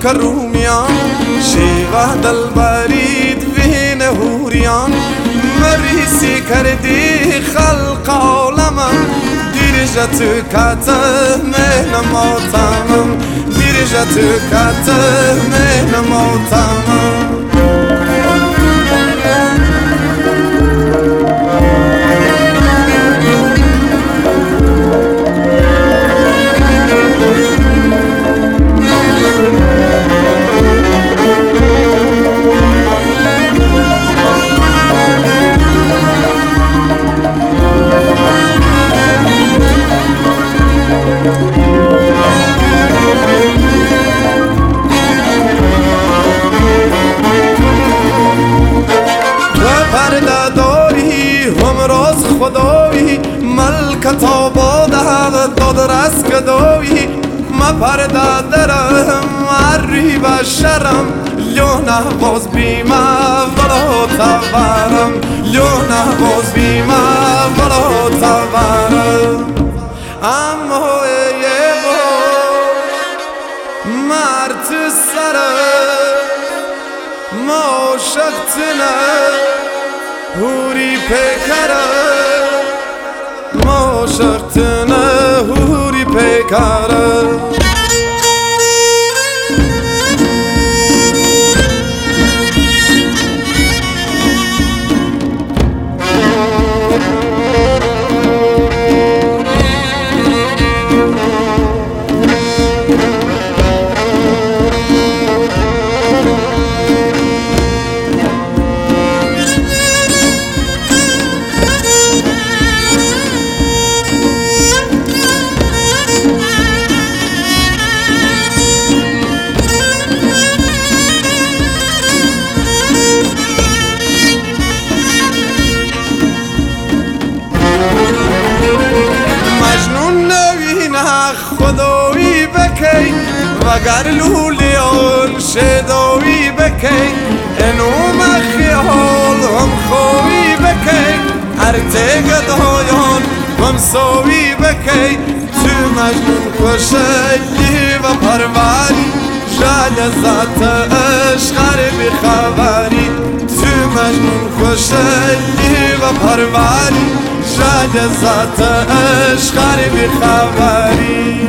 رومیان شیوه دل برید وین هوریان مریسی کردی خلق عالمم دیرجت کته مهن موتمم دیرجت کته مهن موتمم خدایی ملکت آباده داد رس کدایی ما پرده درم عری و شرم لیونه باز بیمه ولا تورم لیونه باز بیمه ولا تورم اما یه بار مرد سره ما شختنه هوری پیکره ما شختنه هوری پیکره خدایی بکی وگر لولیان شدایی بکی انوم خیال هم خوی بکی ارتگ دایان هم سوی بکی تو مجنون کشی و پروری جل ذات اشغر بخبری تو مجنون کشی و پروری جل ذات اشغر بخبری